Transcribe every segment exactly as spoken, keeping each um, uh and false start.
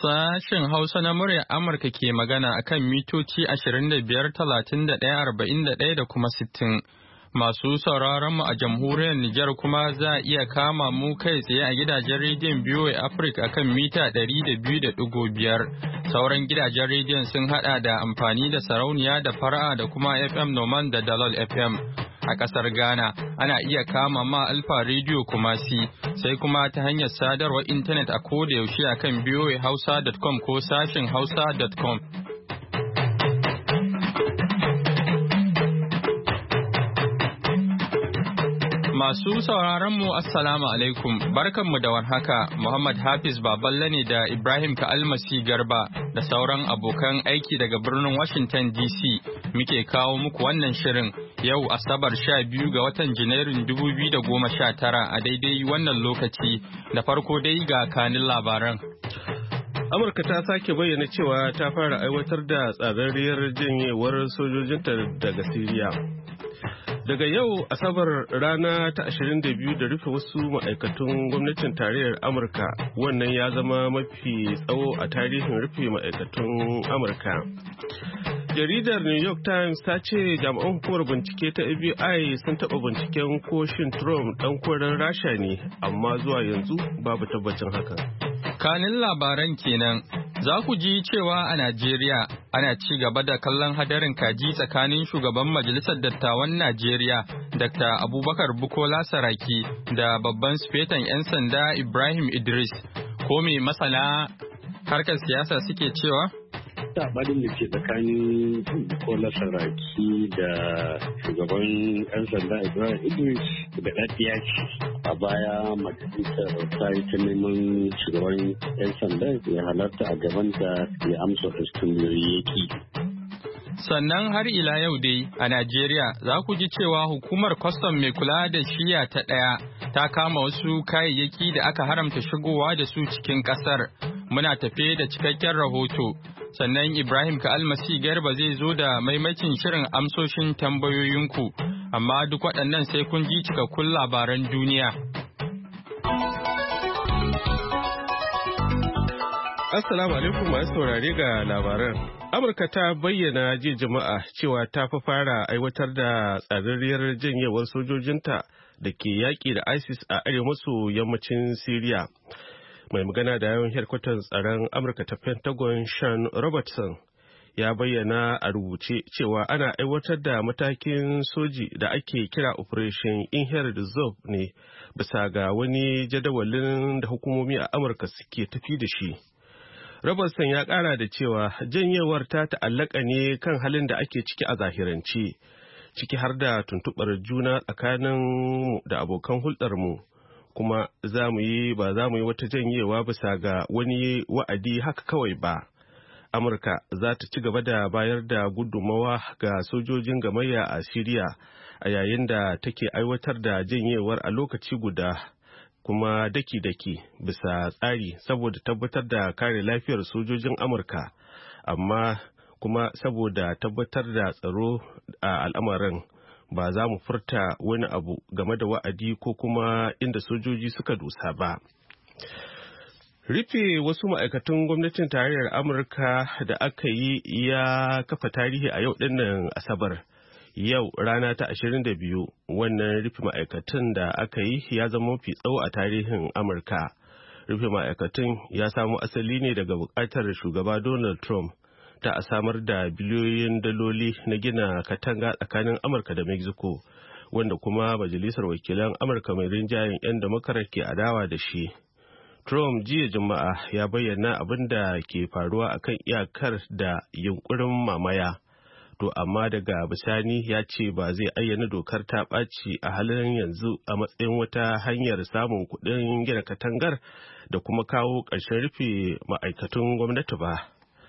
Sashen Hausa na muryar Amurka ke magana akan mitoci ashirin da biyar, talatin da ɗaya, arba'in da ɗaya da kuma sittin. Masu sauraron mu a jamhuriyar Nijar kuma za a iya kama mu kai tsaye a gidajen rediyon B O A Africa akan mita ɗari da biyu da ɗigo biyar. Sauran gidajen rediyon sun haɗa da amfani da sarauniya da fara'a da kuma F M Noman da Dalol F M. A ƙasar Ghana ana iya kama ma Alfa Radio Kumasi sai kuma ta hanyar sadarwar intanet a koda yaushe akan b o a hausa dot com ko sashin hausa dot com. Masu sauraron mu Assalamu alaikum, barkanmu da warhaka. Muhammad Hafiz Baballe ne da Ibrahim Ka'almasi Garba da sauran abokan aiki daga birnin Washington D C muke kawo muku wannan shirin yau Asabar sha biyu ga watan Janairun dubu biyu da goma sha tara a daidai wannan lokaci. Da farko dai ga kanin labaran. Amurka ta sake bayyana cewa ta fara aiwatar da tsararriyar janyewar sojojinta daga Siriya. Daga yau Asabar rana ta ashirin da biyu da rufe wasu ma'aikatun gwamnatin tarayyar Amurka, wannan ya zama mafi tsawo a tarihin rufe ma'aikatun Amurka. Jaridar New York Times ta ce jami'an hukumar bincike ta F B I sun taɓa binciken ko shin Trump ɗan koren Rasha ne, amma zuwa yanzu babu tabbacin hakan. Kanin labaran kenan. Za ku ji cewa a Najeriya ana ci gaba da kallon hadarin kaji tsakanin shugaban Majalisar Dattawan Najeriya Dokta Abubakar Bukola Saraki da babban sufetan 'yan sanda Ibrahim Idris. Ko me masana harkar siyasa suke cewa? Saɓanin da ke tsakanin Bukola Saraki da shugaban 'yan sanda Ibrahim Idris da ɗaɗɗiya ce. A baya majalisar ta yi ta neman shugaban 'yan sanda ya halarta a gabanta ya amsa tambayoyi yaki. Sannan har ila yau dai a Najeriya za ku ji cewa hukumar kwastam mai kula da shiya ta ɗaya ta kama wasu kayayyaki da aka haramta shigowa da su cikin ƙasar. Muna tafe da cikakken rahoto. Sannan Ibrahim Ka'almasi Garba zai zo da maimacin shirin amsoshin tambayoyinku, amma duk waɗannan sai kun ji cikakkun labaran duniya. Assalamu alaikum masu saurare ga labaran. Amurka ta bayyana jiya jama'a cewa ta fi fara aiwatar da tsararriyar janyewar sojojinta da ke yaƙi da ISIS a arewa maso yammacin Siriya. Mai magana da yawan hedkwatar tsaron Amurka ta Pentagon Sean Robertson ya bayyana a rubuce cewa ana aiwatar da matakin soji da ake kira Operation Inherent Resolve ne bisa ga wani jadawalin da hukumomi a Amurka suke tafi da shi. Robertson ya kara da cewa janyewar ta ta'allaka ne kan halin da ake ciki a zahirance, ciki har da tuntuɓar juna tsakanin da abokan hulɗarmu. Kuma za mu yi ba za mu yi wata janyewa bisa ga wani wa'adi haka kawai ba. Amurka za ta ci gaba da bayar da gudummawa ga sojojin gamayya a Siriya a yayin da take aiwatar da janyewar a lokaci guda kuma daki-daki bisa tsari saboda tabbatar da kare lafiyar sojojin Amurka, amma kuma saboda tabbatar da tsaro a al'amarin. Ba za mu furta wani abu game da wa'adi ko kuma inda sojoji suka dosa ba. Rufe wasu ma'aikatan gwamnatin tarayyar Amurka da aka yi ya kafa tarihi a yau dinnan Asabar. Yau rana ta ashirin da biyu, wannan rufe ma'aikatan da aka yi ya zama mafi tsawo a tarihin Amurka. Rufe ma'aikatan ya samo asali ne daga bukatar shugaba Donald Trump ta a samar da biliyoyin daloli na gina katanga tsakanin Amurka da Mexico, wanda kuma Majalisar Wakilan Amurka mai rinjayen 'yan Democrat ke adawa da shi. Trump jiya Juma'a ya bayyana abin da ke faruwa akan iyakar da yunkurin mamaya. To amma daga bisani ya ce ba zai ayyana dokar ta ɓaci a halin yanzu a matsayin wata hanyar samun kuɗin gina katangar da kuma kawo ƙarshen rufe ma'aikatun gwamnati ba.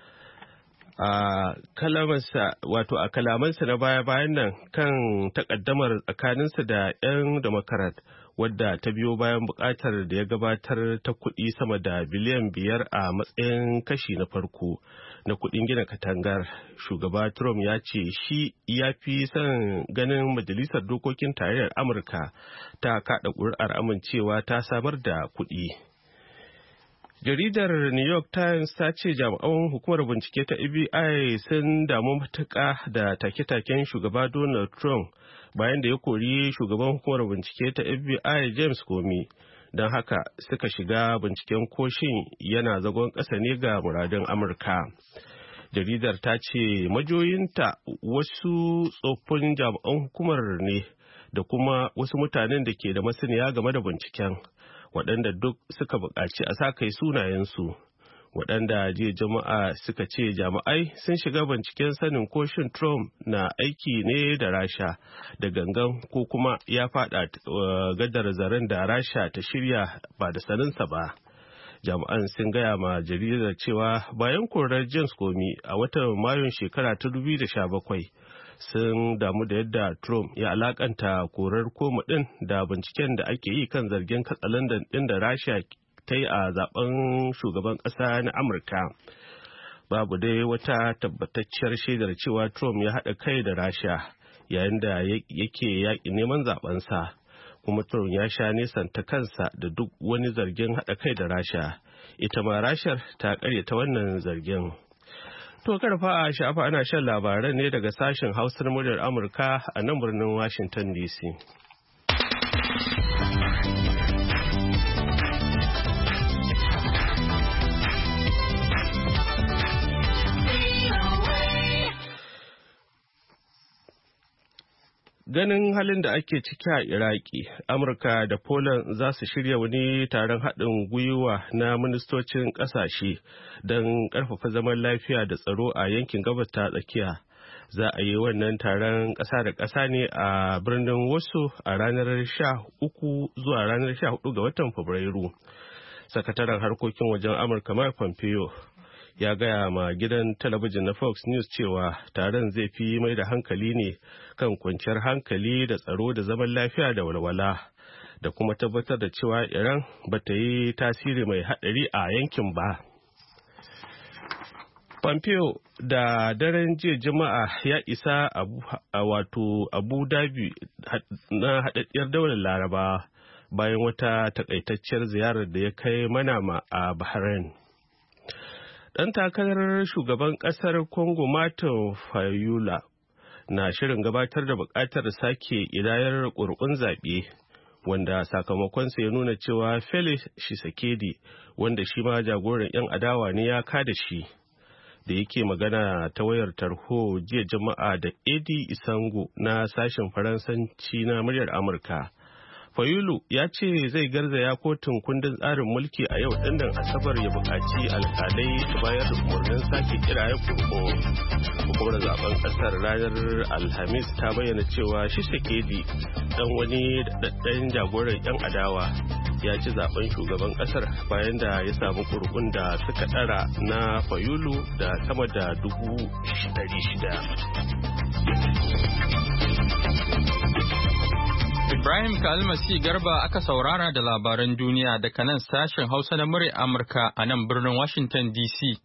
a kalamansa wato a kalamansa na baya-bayan nan kan takaddamar tsakaninsa da 'yan Democrat wadda ta biyo bayan bukatar da ya gabatar ta kuɗi sama da biliyan biyar a matsayin kashi na farko na kuɗin gina katangar. Shugaba Trump ya ce shi ya fi son ganin majalisar dokokin tarayyar Amurka ta kaɗa ƙuri'ar amincewa ta samar da kuɗi. Jaridar New York Times ta ce jami'an hukumar bincike ta F B I sun damu matuƙa da take-taken shugaba Donald Trump bayan da ya kori shugaban hukumar bincike ta F B I James Comey. Don haka suka shiga binciken koshin yana zagon ƙasa ne ga muradun Amurka. Jaridar ta ce majoyinta wasu tsoffin jami'an hukumar ne da kuma wasu mutanen da ke da masaniya game da binciken, waɗanda duk suka buƙaci a sa kai sunayensu, waɗanda jiya jama'a suka ce jami'ai sun shiga binciken sanin koshin Trump na aiki ne da Rasha da gangan ko kuma ya faɗa gadar zaren da Rasha ta shirya ba da saninsa ba. Jami'an sun gaya ma jaridar cewa bayan korar James Comey a watan Mayun shekara ta dubu da sha bakwai sun damu da yadda Trump ya alakanta korar Comey din da binciken da ake yi kan zargin katsalandan din da Rasha ta yi a zaben shugaban ƙasa na Amurka. Babu dai wata tabbatacciyar shaidar cewa Trump ya haɗa kai da Rasha yayin da yake yaƙi neman zabensa. Kuma Trump ya sha nesanta kansa da duk wani zargin haɗa kai da Rasha. Ita ma Rashar ta ƙaryata wannan zargin. To karfa a sha'afa ana shan labaran ne daga sashen Hausar muryar Amurka a nan birnin Washington D C. Ganin halin da ake ciki a Iraki, Amurka da Poland za su shirya wani taron haɗin gwiwa na ministocin ƙasashe don ƙarfafa zaman lafiya da tsaro a yankin gabas ta tsakiya. Za a yi wannan taron ƙasa da ƙasa ne a birnin Warsaw a ranar sha uku zuwa ranar sha hudu ga watan Fabrairu. Sakataren harkokin wajen Amurka Mike Pompeo ya gaya ma gidan talabijin na Fox News cewa taron zai fi mai da hankali ne kan kwanciyar hankali da tsaro da zaman lafiya da walwala da kuma tabbatar da cewa Iran ba ta yi tasiri mai haɗari a yankin ba. Pompeo da daren jiya Juma'a ya isa a wato Abu Dhabi na haɗaɗɗiyar daular Laraba bayan wata takaitacciyar ziyarar da ya kai Manama a Bahrain. Ɗan takarar shugaban ƙasar Congo Martin Fayulu na shirin gabatar da buƙatar sake ƙidayar ƙuri'un zaɓe, wanda sakamakonsa ya nuna cewa Felix Tshisekedi, wanda shi ma jagoran 'yan adawa ne, ya kada shi. Da yake magana ta wayar tarho jiya Juma'a da Edi Isango na sashen Faransanci na muryar Amurka. Fayulu ya ce zai garzaya kotun kundin tsarin mulki a yau dinnan Asabar ya buƙaci alƙalai su bayar da umarnin sake kiraye kurko. Hukumar zaben ƙasar ranar Alhamis ta bayyana cewa Tshisekedi, dan wani daɗaɗɗen jagoran 'yan adawa, ya ci zaben shugaban ƙasar bayan da ya samu kurkun da suka ɗara na Fayulu da sama da dubu ɗari shida. Ibrahim Kalmasi Garba aka saurara da labaran duniya daga nan sashen Hausa na murya Amurka a nan birnin Washington D C.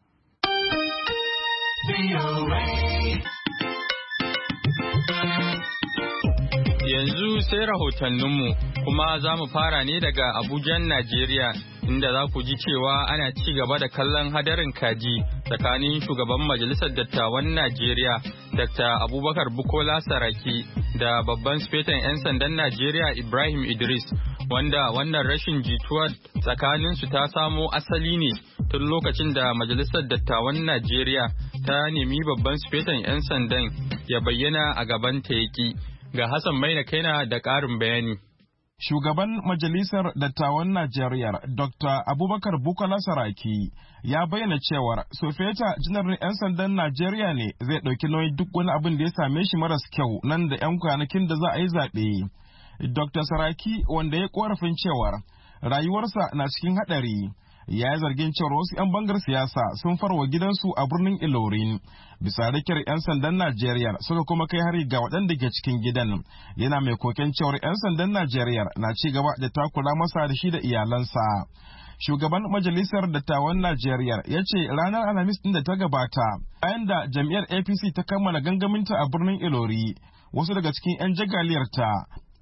Yanzu sai rahotanninmu kuma za mu fara ne daga Abujan, Najeriya, inda za ku ji cewa ana ci gaba da kallon hadarin kaji tsakanin shugaban Majalisar Dattawan Najeriya, Dakta Abubakar Bukola Saraki, da babban sufetan 'yan sandan Najeriya Ibrahim Idris, wanda wannan rashin jituwa tsakaninsu ta samo asali ne tun lokacin da Majalisar Dattawan Najeriya ta nemi babban sufetan 'yan sandan ya bayyana a gaban ta yaki. Ga Hassan Maina Kaina da ƙarin bayani. Shugaban Majalisar Dattawan Najeriya Dokta Abubakar Bukola Saraki ya bayyana cewar Sofeta Janar 'yan sandan Najeriya ne zai ɗauki nauyin duk wani abin da ya same shi maras kyau nan da 'yan kwanakin da za a yi zaɓe. Dokta Saraki, wanda ya korafin cewar rayuwarsa na cikin haɗari, ya yi zargin cewar wasu 'yan bangar siyasa sun farwa gidansu a birnin Ilorin bisa rikiyar 'yan sandan Najeriya suka kuma kai hari ga waɗanda ke cikin gidan. Yana mai koken cewar 'yan sandan Najeriya na ci gaba da takura masa da shi da iyalansa. Shugaban Majalisar Dattawan Najeriya ya ce ranar Alhamis ɗin da ta gabata, bayan da jam'iyyar A P C ta kammala gangaminta a birnin Ilori, wasu daga cikin 'yan jagaliyarta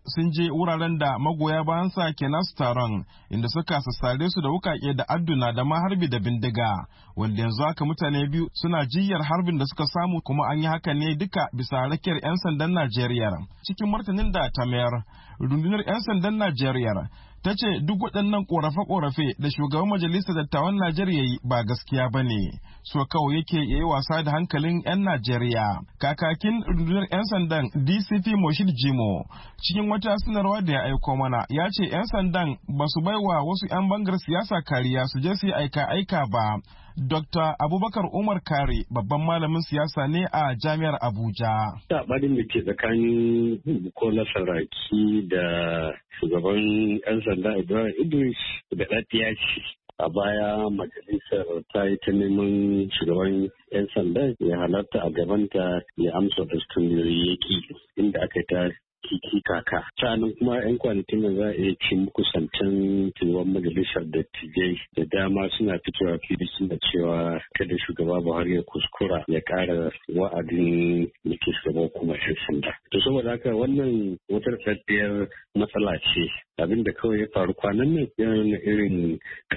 sun je wuraren da magoya bayansa ke nasu taron, inda suka sassare su da wukake da adduna da ma harbi da bindiga, wanda yanzu haka mutane biyu suna jiyyar harbin da suka samu, kuma an yi haka ne duka bisa rakiyar 'yan sandan Najeriya. Cikin martanin da ta mayar, rundunar 'yan sandan Najeriya ta ce duk waɗannan ƙorafe-ƙorafe da shugaban majalisar dattawan Najeriya yi ba gaskiya ba ne, so kawai yake yi wasa da hankalin 'yan Najeriya. Kakakin rundunar 'yan sandan D C P Moshid Jimo cikin wata sanarwa da ya aiko mana ya ce 'yan sandan ba su baiwa wasu 'yan bangar siyasa kariya su je su yi aika-aika ba. Dokta Abubakar Umar Kare babban malamin siyasa ne a Jami'ar Abuja. Saɓanin da ke tsakanin Bukola Saraki da shugaban 'yan sanda Ibrahim Idris da ɗaɗɗiya ce. A baya majalisar ta yi ta neman shugaban 'yan sanda ya halarta a gabanta ya amsa da yaki inda aka ta kiki kaka. Sa'anin kuma 'yan kwanakin da za a iya ci muku santan tuwon majalisar dattijai da dama suna fitowa fili suna cewa kada shugaba Buhari ya kuskura ya ƙara wa'adin da ke shugaba kuma 'yan sanda. To saboda haka wannan wata tsaddiyar matsala ce. Abin da kawai ya faru kwanan nan yana irin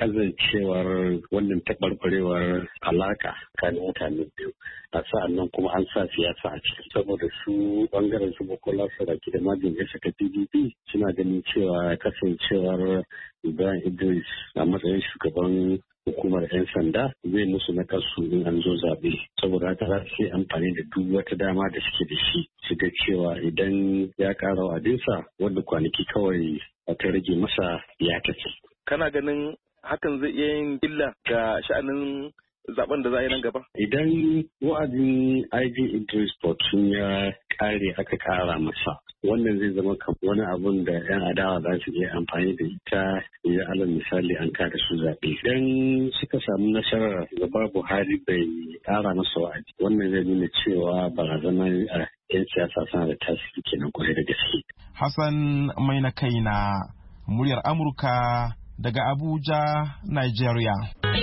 kazancewar wannan taɓarɓarewar alaka tsakanin mutane biyu. A sa'an nan kuma an sa siyasa a ciki saboda su bangaren su Bukola Saraki da majin ya saka P D P suna ganin cewa kasancewar Ibrahim Idris a matsayin shugaban hukumar 'yan sanda zai musu na kasu in an zo zaɓe saboda haka za su yi amfani da duk wata dama da suke da shi su ga cewa idan ya ƙara wa'adinsa wanda kwanaki kawai ta rage masa ya tafi. Kana ganin hakan zai iya yin illa ga sha'anin zaben da za a yi nan gaba? Idan wa'adin I G Idris Fortune ya kare aka kara masa, wannan zai zama wani abun da 'yan adawa za su iya amfani da ita ya alal misali an kada su zaɓe. Idan suka samu nasarar gaba Buhari bai kara masa wa'adi, wannan zai nuna cewa barazana a 'yan siyasa suna da tasiri kenan kwarai da gaske. Hassan mai na kaina, muryar Amurka daga Abuja, Nigeria.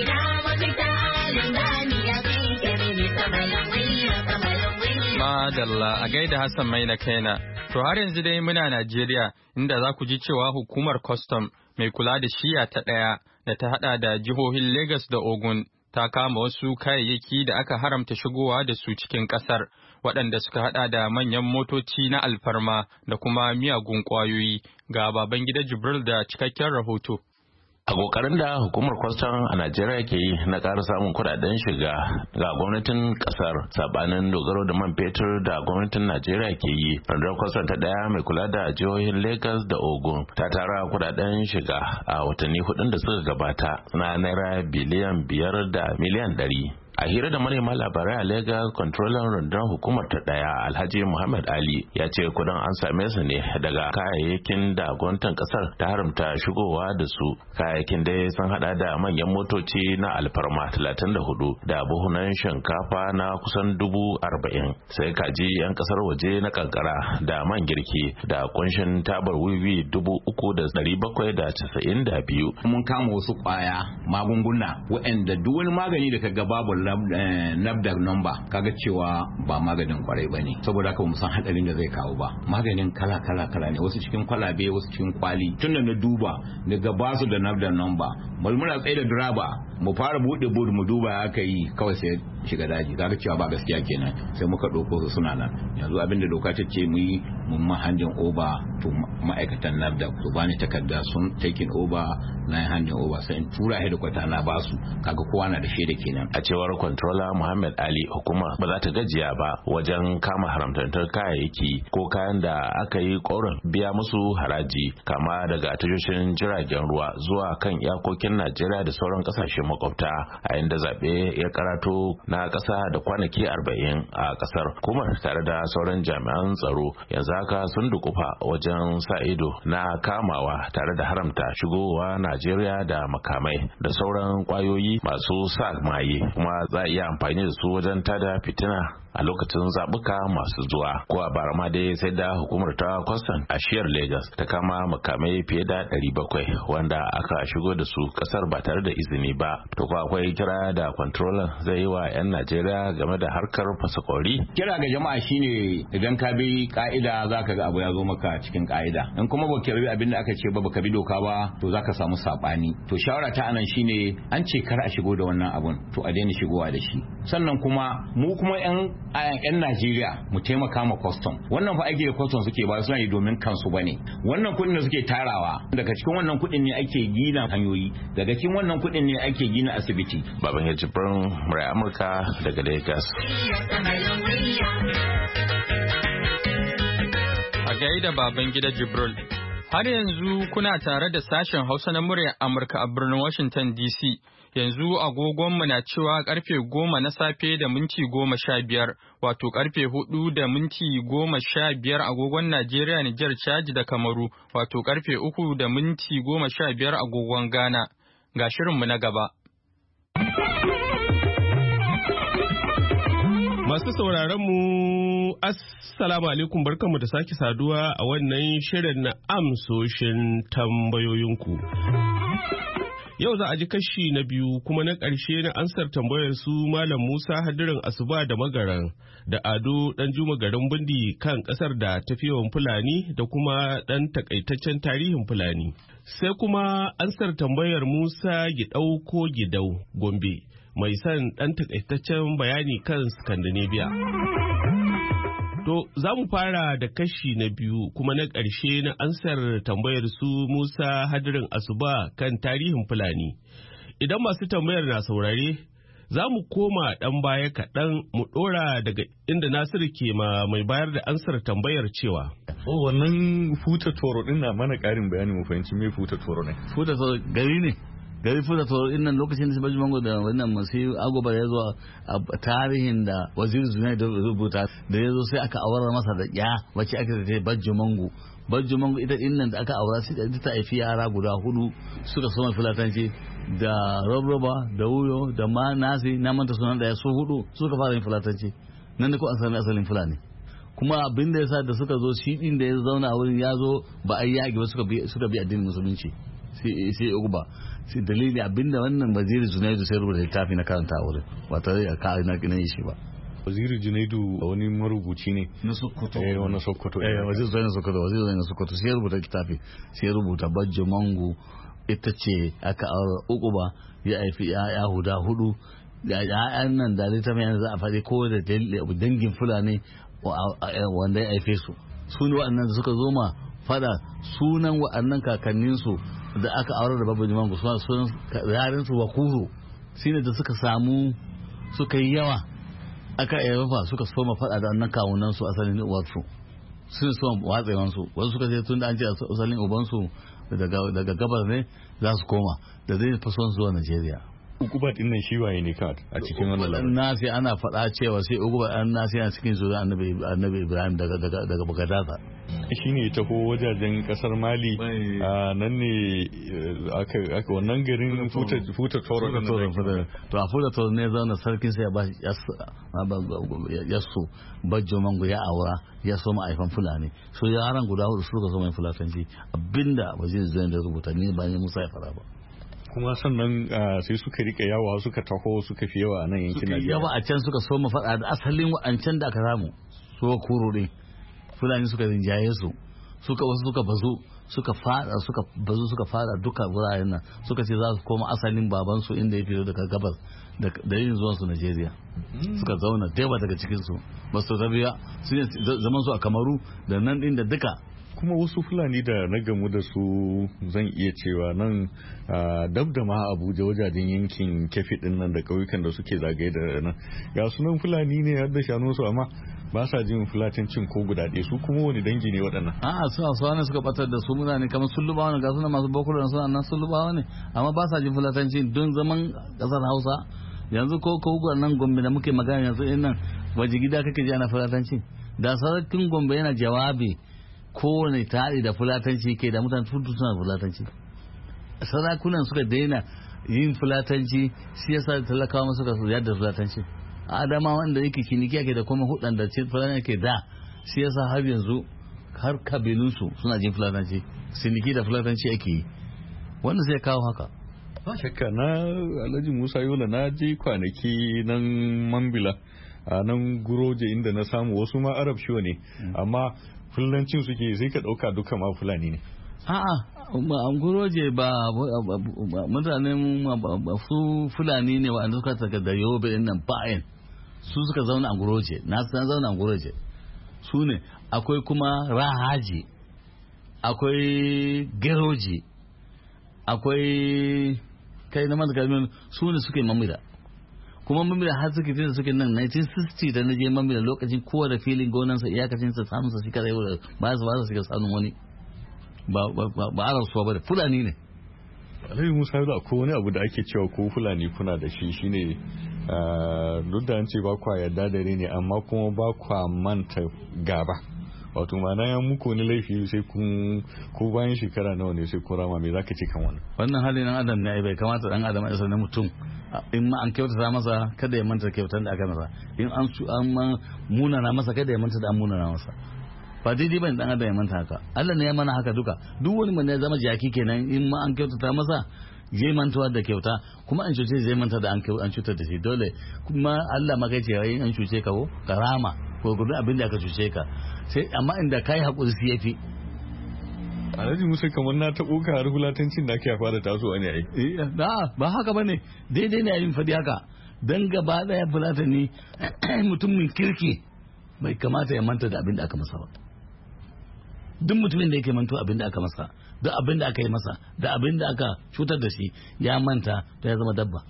Madalla a gaida Hassan mai na kaina. To har yanzu dai muna Najeriya inda za ku ji cewa hukumar custom mai kula da shiya ta ɗaya da ta hada da jihohin Lagos da Ogun ta kama wasu kayayyaki da aka haramta shigowa da su cikin ƙasar waɗanda suka hada da manyan motoci na alfarma da kuma miyagun ƙwayoyi. Ga baban gida Jibril da cikakken rahoto. A kokarin da hukumar kwastam a Najeriya ke yi na ƙara samun kuɗaɗen shiga ga gwamnatin ƙasar sabanin dogaro da man fetur da gwamnatin Najeriya ke yi, rundunar kwastam ta ɗaya mai kula da jihohin Lagos da Ogun ta tara kuɗaɗen shiga a watanni hudun da suka gabata na naira biliyan biyar da miliyan ɗari. A hira da manema labarai a Lagos, controller rundunar hukumar ta daya Alhaji Muhammad Ali ya ce kudin an same su ne daga kayayyakin da gwamnatin kasar ta haramta shigowa da su. Kayayyakin dai sun hada da manyan motoci na alfarma talatin da hudu da buhunan shinkafa na kusan dubu arba'in, sai kaji yan kasar waje na kankara da man girki da kunshin tabar wiwi dubu uku da dari bakwai da casa'in da biyu. Mun kama wasu kwaya magunguna waɗanda duk wani magani da ka ga babu nabdar number kaga cewa ba maganin kwarai ba ne, saboda haka mu san hadarin da zai kawo ba. Maganin kala kala kala ne, wasu cikin kwalabe wasu cikin kwali. Tun da na duba daga basu da nabdar number, bal muna tsaye da direba mu fara bude board mu duba aka yi kawai sai shiga daji, kaga cewa ba gaskiya kenan, sai muka ɗauko su suna nan. Yanzu abinda doka ta ce mu yi mun ma handin over to ma'aikatan nabda su bani takarda sun taking over na handin over sai in tura hedikwata na basu, kaga kowa na da shaida kenan. A cewar controller Muhammad Ali, hukuma ba za ta gajiya ba wajen kama haramtantar kayayyaki ko kayan da aka yi korin biya musu haraji, kama daga tashoshin jiragen ruwa zuwa kan iyakokin Najeriya da sauran kasashen makwabta, a inda zaɓe ya karato na ƙasa da kwanaki arba'in a ƙasar. Hukumar tare da sauran jami'an tsaro yanzu haka sun dukufa wajen sa ido na kamawa tare da haramta shigowa Najeriya da makamai da sauran ƙwayoyi masu sa maye, kuma za a iya amfani da su wajen tada fitina a lokacin zabuka masu zuwa. Ko a bara ma dai sai da hukumar ta kwastan a shiyar Lagos ta kama makamai fiye da ɗari bakwai wanda aka shigo da su kasar ba tare da izini ba, to ko akwai kira da controller zai yi wa 'yan Najeriya game da harkar fasakori. Kira ga jama'a shine idan ka bi ka'ida zaka ga abu ya zo maka cikin ka'ida, in kuma baka bi abin da aka ce ba baka bi doka ba to zaka samu sabani. To shawara ta anan shine an ce kar a shigo da wannan abun, to a daina shigowa da shi. Sannan kuma mu kuma 'yan 'yan Najeriya mu taimaka ma custom. Wannan fa ake da custom suke ba suna yi domin kansu bane. Wannan kuɗin da suke tarawa daga cikin wannan kuɗin ne ake gina hanyoyi, daga cikin wannan kuɗin ne ake gina asibiti. Baban ya jibrin murai Amurka daga Lagos. A gaida baban gida Jibril. Har yanzu kuna tare da sashen Hausa na muryar Amurka a birnin Washington D C. Yanzu agogonmu na cewa karfe goma na safe da minti goma sha biyar, wato karfe hudu da minti goma sha biyar agogon Najeriya, Nijar, Chad da Kamaru, wato karfe uku da minti goma sha biyar agogon Ghana. Ga shirinmu na gaba. Masu sauraron mu assalamu alaikum, barkanmu da sake saduwa a wannan shirin na amsoshin tambayoyinku. Yau za a ji kashi na biyu kuma na ƙarshe na ansar tambayar su Malam Musa Hadirin Asuba da Magaran da Ado ɗan Juma garin Bindi kan ƙasar da tafiyawan Fulani da kuma ɗan takaitaccen tarihin Fulani. Sai kuma ansar tambayar Musa Gidau ko Gidau Gombe mai son ɗan takaitaccen bayani kan Scandinavia. To, za mu fara da kashi na biyu kuma na ƙarshe na ansar tambayar su Musa Hadirin Asuba kan tarihin Fulani. Idan masu tambayar na saurare, za mu koma ɗan baya kaɗan mu ɗora daga inda Nasiru ke ma mai bayar da ansar tambayar cewa. Oh, wannan futa toro ɗin na mana ƙarin bayani mu fahimci me futa toro ne. Futa toro gari ne. Gari futa toro ɗin nan lokacin da Sibaji Mango da wannan masu agoba ya zo a tarihin da Waziri Zunai da rubuta da ya zo sai aka aure masa da ya wacce aka ta Bajjo Mango. Bajjo Mango ita ɗin nan da aka aura sai ta haifi yara guda hudu suka soma filatanci da Robroba da Wuyo da ma Nasi na manta sunan da ya so hudu suka fara yin filatanci. Nan da ko an sami asalin Fulani. Kuma abin da ya sa da suka zo shi ɗin da ya zauna a wurin ya zo ba a yi yaƙi ba suka bi addinin musulunci. sai uba sai dalili abinda wannan Waziri Junaidu sai rubuta littafi na karanta a wurin ba tare da ka na yi shi ba. Waziri Junaidu wani marubuci ne na Sokoto eh wannan Sokoto eh Waziri Junaidu Sokoto Waziri Junaidu Sokoto sai rubuta littafi sai rubuta Bajjo Mango ita ce aka aure Ukuba ya haifi ya huda hudu da ya'yan nan da littafin yanzu a faɗi ko da dangin Fulani wanda ya haife su su ne waɗannan da suka zo ma fada sunan waɗannan kakanninsu da aka aure da babu jimangu suna sunan yarin su Wakuru shine da suka samu suka yi yawa aka yawa suka soma fada da annan kawunan su asalin uwarsu sun soma watsewan su wasu suka ce tun da an ce asalin uban su daga daga gabar ne za su koma da zai fi son zuwa Najeriya. Ukuba din nan shi waye ne ka a cikin wannan labarin? Nasi ana faɗa cewa sai Ukuba an Nasi yana cikin zuwa Annabi Annabi Ibrahim daga daga daga Bagadaza. Shi ne taho wajajen kasar Mali a nan ne aka aka wannan garin futa futa toro da to a futa toro ne zauna sarkin sai ya ba ya so Bajjo Mango ya aura ya so ma'aifan Fulani so yaran guda hudu suka zo mai fulatanci abinda Waziri zai da rubuta ne ba ne Musa ya fara ba. Kuma sannan sai suka rika yawa suka taho suka fi yawa a nan yankin Najeriya. Yawa a can suka so faɗa da asalin wa'ancan da aka samu so kuro ne Fulani suka rinjaye su suka wasu suka bazu suka fada suka bazu suka fada duka wuraren nan suka ce za su koma asalin baban su inda ya fito daga gabas da yin zuwan su Najeriya suka zauna daiwa daga cikin su ba su rabiya su ne zaman su a Kamaru da nan din da duka. Kuma wasu Fulani da na gamu da su zan iya cewa nan dab da ma Abuja wajajen yankin Kefi din nan da ƙauyukan da suke zagaye da nan ga sunan Fulani ne har da shanunsu amma ba sa jin fulatancin ko guda ɗaya su kuma wani dangi ne waɗannan. A'a su hausawa ne suka batar da su mutane kamar sullubawa ne ga suna masu bakura suna nan sullubawa ne amma ba sa jin fulatanci don zaman ƙasar Hausa yanzu ko ko nan Gombe da muke magana yanzu in nan waje gida kake ji ana fulatanci da sarakin Gombe yana jawabi kowane tari da fulatanci ke da mutane tutu suna fulatanci sarakunan suka daina yin fulatanci shi yasa talakawa suka yadda fulatanci adama wanda yake kiniki yake da kuma hudan da ce fulani yake da shi yasa har yanzu har kabilunsu suna jin fulatanci siniki da fulatanci yake yi wanda sai kawo haka. ba shakka na Alhaji Musa Yola na je kwanaki nan Mambila a nan Guroje inda na samu wasu ma Arab shiwa ne amma fulancin suke sai ka dauka duka ma Fulani ne. A'a an Guroje ba mutanen su Fulani ne wa'anda suka saka da Yobe nan ba'in su suka zauna a Guroje na san zauna a Guroje su ne akwai kuma Rahaji akwai Geroji akwai kai na manta kalmin su ne suke Mamira kuma Mamira har suke tunda suke nan nineteen sixty da na je Mamira lokacin kowa da filin gonansa iyakacin sa samun sa shi kada yau ba su ba su shiga sanin wani ba ba ba Arab su ba da Fulani ne. Alhaji Musa da ko wani abu da ake cewa ko Fulani kuna da shi shine duk da an ce ba kwa yarda da ne amma kuma ba kwa manta gaba wato ma'ana ya muku wani laifi sai kun ko bayan shekara nawa ne sai kun rama me zaka ce kan wannan wannan halin dan adam ne bai kamata dan adam ya sanar mutum in ma an kyautata masa kada ya manta kyautar da aka masa in an su an munana masa kada ya manta da an munana masa ba daidai bane dan adam ya manta haka Allah ne ya mana haka duka duk wani mun ya zama jaki kenan in ma an kyautata masa zai mantuwa da kyauta kuma an cuce zai manta da an cutar da shi dole kuma Allah magai ce yayin an cuce ka ko karama ko gudu abin da aka cuce ka sai amma inda kai hakuri sai yafi. Alhaji Musa kamar na taɓo ka har hulatancin da ake fara tasowa ne ai eh ba haka bane daidai ne yin fadi haka dan gaba daya fulatani mutumin kirki bai kamata ya manta da abin da aka masa ba duk mutumin da yake manto abin da aka masa duk abin da aka yi masa da abin da aka cutar da shi ya manta to ya zama dabba.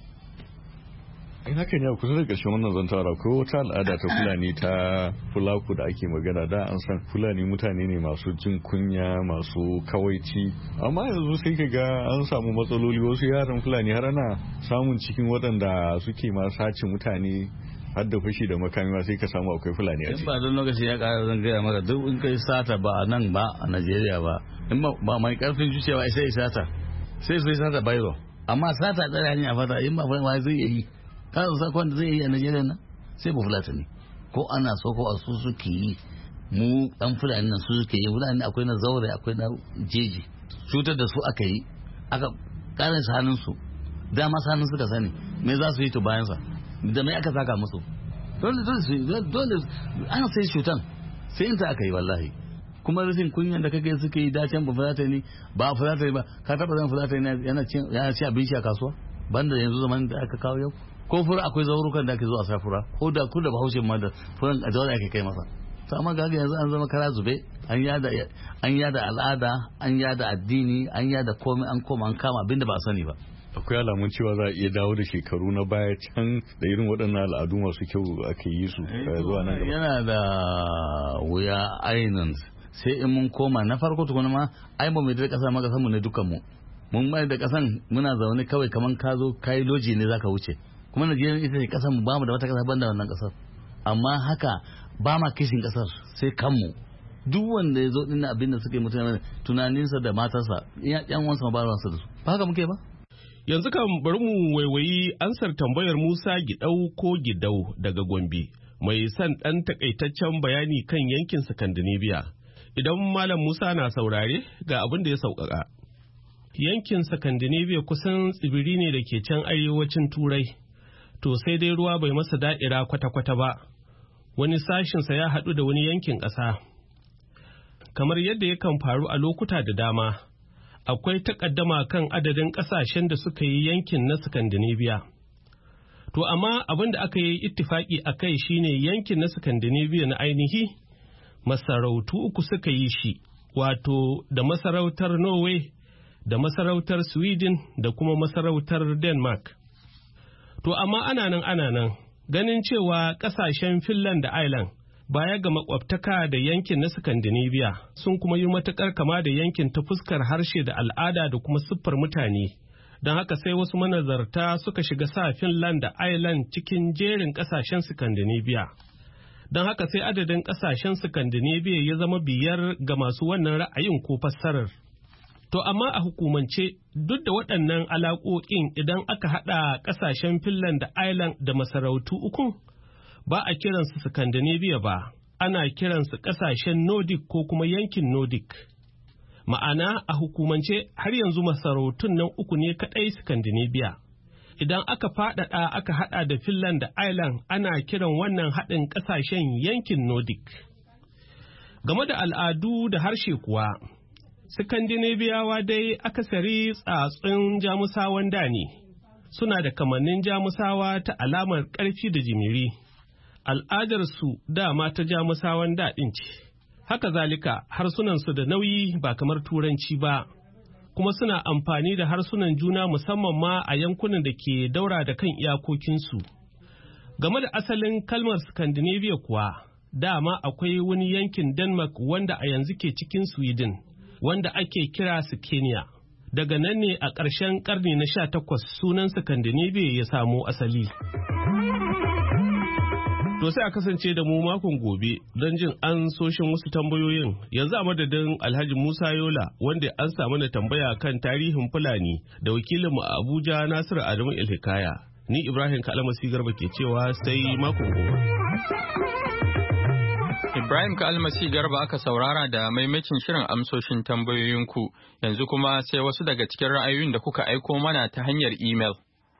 ai haka ne kusa da ƙarshen wannan zantara ko wata al'ada ta Fulani ta Fulaku da ake magana da an san Fulani mutane ne masu jin kunya masu kawaici amma yanzu sai ka ga an samu matsaloli wasu yaran Fulani har ana samun cikin waɗanda suke ma sace mutane har da fashi da makami ma sai ka samu akwai Fulani a ciki. In ba don lokaci ya ƙara zan gaya maka duk in kai sata ba a nan ba a Najeriya ba in ba mai karfin zuciya sai sata sai sai sata bairo amma sata tsara hanya fata in ba ma zai yi ka san kwanda zai yi a Najeriya nan sai ba Fulani ko ana so ko a su suke yi mu dan Fulani nan su suke yi Fulani akwai na zaure akwai na jeji cutar da su aka yi aka karin hannun su dama hannun suka sani me za su yi to bayan sa da mai aka saka musu dole dole dole an sai cutan sai in ta aka yi wallahi kuma rufin kunyan da kake suke yi dacen ba fulata ne ba fulata ne ba ka taba zan fulata ne yana cin yana ci abinci a kasuwa banda yanzu zaman da aka kawo yau ko fura akwai zaurukan da ake zuwa sa fura ko da ku da bahaushe ma da furan a jawar ake kai masa to amma ga yanzu an zama kara zube an yada an yada al'ada an yada addini an yada komai an koma an kama abinda ba sani ba. Akwai alamun cewa za a iya dawo da shekaru na baya can da irin waɗannan al'adu masu kyau aka yi su zuwa nan gaba. Yana da wuya ainihin sai in mun koma na farko tukuna ma ai ba mu da ƙasa ma ƙasar mu ne dukkan mu mun mai da ƙasan muna zaune kawai kaman ka zo kai loji ne zaka wuce kuma Najeriya ita ce ƙasar mu ba mu da wata ƙasa banda wannan ƙasar amma haka ba ma kishin ƙasar sai kanmu duk wanda ya zo din abin da suke mutane tunaninsa da matarsa yan wansa ma ba ruwansa da su ba haka muke ba. Yanzu kan bari mu waiwayi ansar tambayar Musa Gidau ko Gidau daga Gombe mai son ɗan takaitaccen bayani kan yankin Scandinavia. Idan Malam Musa na saurare ga abin da ya sauƙaƙa. Yankin Scandinavia kusan tsibiri ne da ke can arewacin Turai, to sai dai ruwa bai masa da'ira kwata-kwata ba, wani sashinsa ya haɗu da wani yankin ƙasa. Kamar yadda yakan faru a lokuta da dama. Akwai takaddama kan adadin ƙasashen da suka yi yankin na Scandinavia. To amma abin da aka yi ittifaki a kai shine yankin na Scandinavia na ainihi masarautu uku suka yi shi, wato da masarautar Norway, da masarautar Sweden da kuma masarautar Denmark. To amma ana nan ana nan ganin cewa ƙasashen Finland da Ireland baya ga makwabtaka da yankin na Scandinavia sun kuma yi matuƙar kama da yankin ta fuskar harshe da al'ada da kuma siffar mutane. Don haka sai wasu manazarta suka shiga sa Finland da Ireland cikin jerin ƙasashen Scandinavia. Don haka sai adadin ƙasashen Scandinavia ya zama biyar ga masu wannan ra'ayin ko fassarar. To amma a hukumance duk da waɗannan alaƙoƙin idan aka haɗa ƙasashen Finland da Ireland da masarautu ukun, ba a kiransu Scandinavia ba, ana kiransu ƙasashen Nordic ko kuma yankin Nordic. Ma'ana a hukumance har yanzu masarautun nan uku ne kaɗai Scandinavia. Idan aka faɗaɗa aka haɗa da Finland da Ireland ana kiran wannan haɗin ƙasashen yankin Nordic. Game da al'adu da harshe kuwa, Scandinaviyawa dai akasari tsatsun Jamusawan da ne, suna da kamannin Jamusawa ta alamar ƙarfi da jimiri. Al'adarsu dama ta Jamusawan daɗin ce. Haka zalika harsunansu da nauyi ba kamar Turanci ba, kuma suna amfani da harsunan juna musamman ma a yankunan da ke daura da kan iyakokinsu. Game da asalin kalmar Scandinavia kuwa, dama akwai wani yankin Denmark wanda a yanzu ke cikin Sweden, wanda ake kira Skenia. Daga nan ne a ƙarshen ƙarni na sha takwas sunan Scandinavia ya samo asali. To sai a kasance da mu makon gobe don jin an soshin wasu tambayoyin. Yanzu a madadin Alhaji Musa Yola wanda an samu na tambaya kan tarihin Fulani da wakilinmu a Abuja Nasiru Adamu Ilhikaya. Ni Ibrahim Kalmasi Garba ke cewa sai makon gobe. Ibrahim Kalmasi Garba aka saurara da maimacin shirin amsoshin tambayoyinku. Yanzu kuma sai wasu daga cikin ra'ayoyin da kuka aiko mana ta hanyar imel.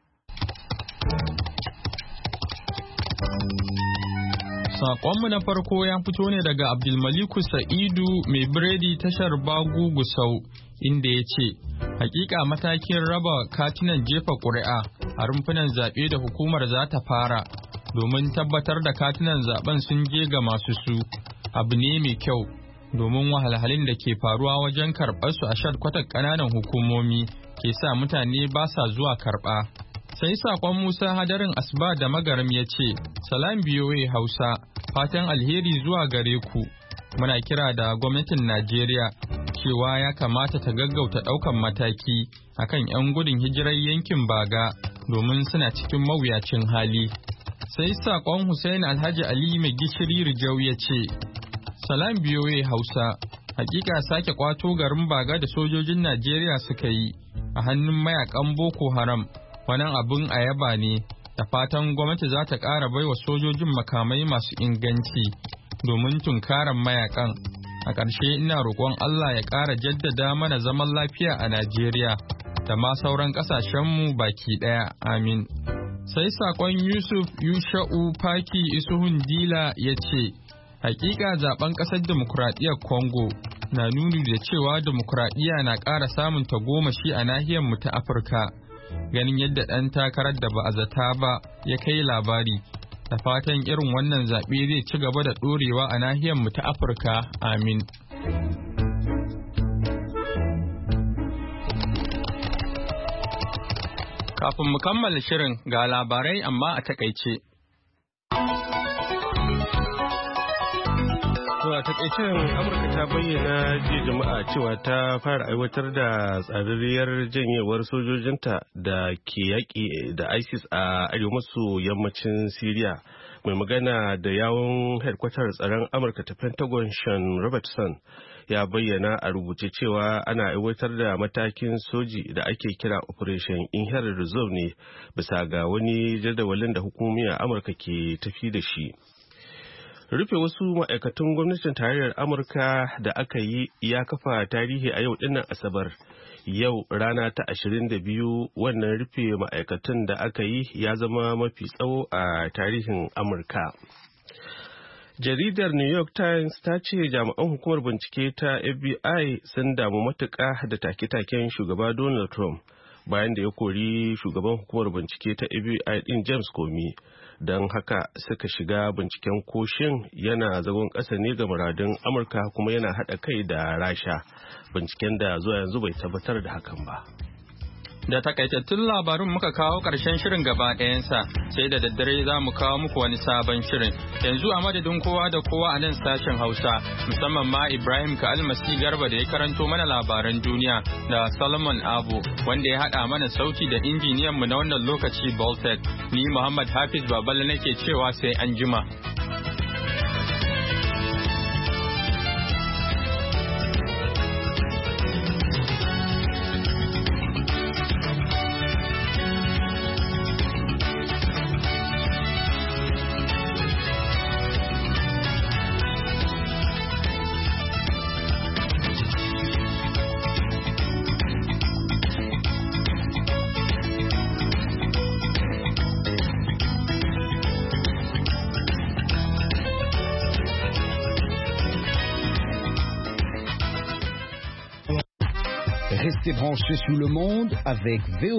Saƙonmu na farko ya fito ne daga Abdulmaliku Sa'idu mai biredi tashar Bagu Gusau, inda ya ce, hakika matakin raba katunan jefa ƙuri'a a rumfunan zaɓe da hukumar za ta fara domin tabbatar da katunan zaɓen sun je ga masu su abu ne mai kyau, domin wahalhalun da ke faruwa wajen karɓar su a shadkwatar ƙananan hukumomi ke sa mutane ba sa zuwa karɓa. Sai saƙon Musa Hadarin Asba da Magaram ya ce, Salam biyoyi Hausa, fatan alheri zuwa gare ku. Muna kira da gwamnatin Najeriya cewa ya kamata ta gaggauta ɗaukan mataki akan 'yan gudun hijirar yankin Baga domin suna cikin mawuyacin hali. Sai saƙon Hussein Alhaji Ali mai gishiri Rijau ya ce, Salam biyoyi Hausa, hakika sake kwato garin Baga da sojojin Najeriya suka yi a hannun mayakan Boko Haram. Wannan abin a yaba ne, da fatan gwamnati za ta ƙara baiwa sojojin makamai masu inganci domin tunkaran mayakan. A ƙarshe ina roƙon Allah ya ƙara jaddada mana zaman lafiya a Najeriya da ma sauran ƙasashenmu baki ɗaya. Amin. Sai saƙon Yusuf Yusha'u Faki Isuhun Dila ya ce, Hakika zaben ƙasar demokuraɗiyyar Congo na nuni da cewa demokuraɗiyya na ƙara samun tagomashi a nahiyarmu ta Afirka. Ganin yadda ɗan takarar da ba a zata ba ya kai labari, da fatan irin wannan zaɓe zai ci gaba da ɗorewa a nahiyarmu ta Afirka. Amin. Kafin mu kammala shirin ga labarai amma a takaice. To a takaicen Amurka ta bayyana jiya Juma'a cewa ta fara aiwatar da tsararriyar janyewar sojojinta da ke yaƙi da ISIS a arewa maso yammacin Siriya. Mai magana da yawon headquarter tsaron Amurka ta Pentagon Sean Robertson ya bayyana a rubuce cewa ana aiwatar da matakin soji da ake kira Operation Inherent Resolve ne bisa ga wani jadawalin da hukumomi a Amurka ke tafi da shi. Rufe wasu ma'aikatan gwamnatin tarayyar Amurka da aka yi ya kafa tarihi a yau dinnan Asabar. Yau rana ta ashirin da biyu wannan rufe ma'aikatan da aka yi ya zama mafi tsawo a tarihin Amurka. Jaridar New York Times ta ce jami'an hukumar bincike ta F B I sun damu matuƙa da take-taken shugaba Donald Trump bayan da ya kori shugaban hukumar bincike ta F B I din James Comey. Don haka suka shiga binciken koshin yana zagon ƙasa ne ga muradun Amurka kuma yana haɗa kai da Rasha, binciken da zuwa yanzu bai tabbatar da hakan ba. Da takaitattun labarun muka kawo ƙarshen shirin gaba ɗayansa, sai da daddare za mu kawo muku wani sabon shirin. Yanzu a madadin kowa da kowa a nan sashen Hausa, musamman ma Ibrahim Ka'almasi Garba da ya karanto mana labaran duniya, da Solomon Abu wanda ya haɗa mana sauti da injiniyan mu na wannan lokaci Bolted. Ni Muhammad Hafiz Baballe nake cewa sai an jima. branché sur le monde avec V O A.